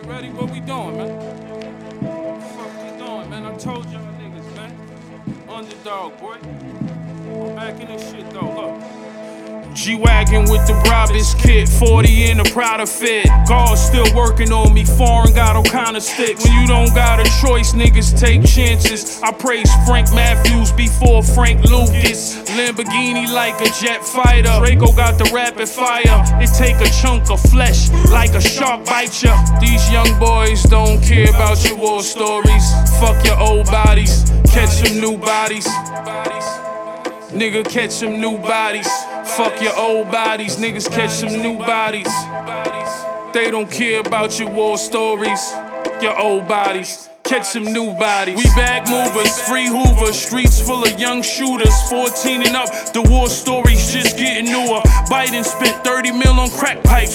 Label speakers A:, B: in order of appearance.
A: ready? What we doing, man? What the fuck we doing, man? I told y'all niggas, man. Underdog, boy. I'm back in this shit, though, look. G-Wagon with the Robbins kit, 40 in a Prada fit. God's still working on me, foreign got all kind of sticks. When you don't got a choice, niggas take chances. I praise Frank Matthews before Frank Lucas. Lamborghini like a jet fighter. Draco got the rapid fire. It take a chunk of flesh like a shark bite ya. These young boys don't care about your war stories. Fuck your old bodies, catch some new bodies. Nigga, catch some new bodies. Fuck your old bodies, niggas catch some new bodies. They don't care about your war stories. Your old bodies, catch some new bodies. We bag movers, free Hoover, streets full of young shooters. 14 and up, the war stories just getting newer. Biden spent 30 mil on crack pipes.